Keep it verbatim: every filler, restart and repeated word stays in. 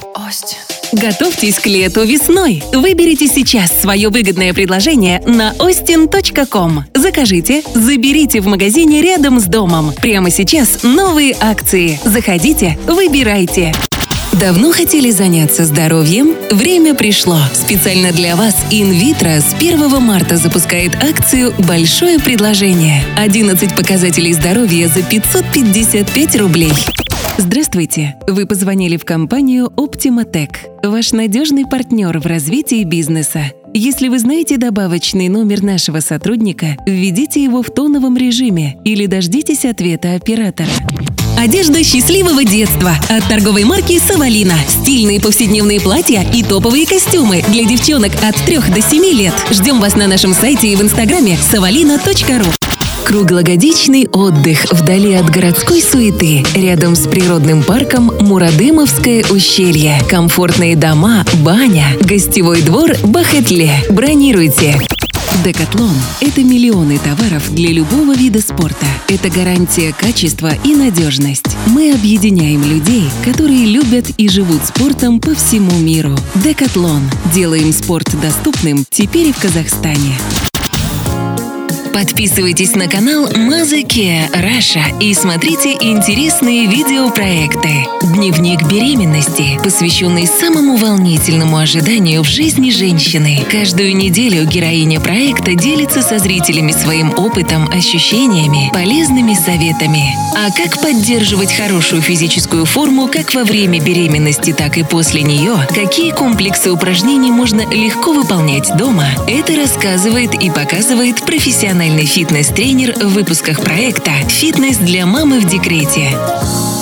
Остин. Готовьтесь к лету весной. Выберите сейчас свое выгодное предложение на остин точка ком. Закажите, заберите в магазине рядом с домом. Прямо сейчас новые акции. Заходите, выбирайте. Давно хотели заняться здоровьем? Время пришло. Специально для вас Инвитро с первого марта запускает акцию «Большое предложение». одиннадцать показателей здоровья за пятьсот пятьдесят пять рублей. Здравствуйте! Вы позвонили в компанию Optima-Tech, ваш надежный партнер в развитии бизнеса. Если вы знаете добавочный номер нашего сотрудника, введите его в тоновом режиме или дождитесь ответа оператора. Одежда счастливого детства от торговой марки «Савалина». Стильные повседневные платья и топовые костюмы для девчонок от трёх до семи лет. Ждем вас на нашем сайте и в инстаграме савалина точка ру. Круглогодичный отдых вдали от городской суеты, рядом с природным парком Мурадымовское ущелье, комфортные дома, баня, гостевой двор Бахетле. Бронируйте! Декатлон – это миллионы товаров для любого вида спорта. Это гарантия качества и надежность. Мы объединяем людей, которые любят и живут спортом по всему миру. Декатлон. Делаем спорт доступным теперь и в Казахстане. Подписывайтесь на канал Maze Kia Russia и смотрите интересные видеопроекты. Дневник беременности, посвященный самому волнительному ожиданию в жизни женщины. Каждую неделю героиня проекта делится со зрителями своим опытом, ощущениями, полезными советами. А как поддерживать хорошую физическую форму как во время беременности, так и после нее, какие комплексы упражнений можно легко выполнять дома, это рассказывает и показывает профессиональный фитнес-тренер в выпусках проекта «Фитнес для мамы в декрете».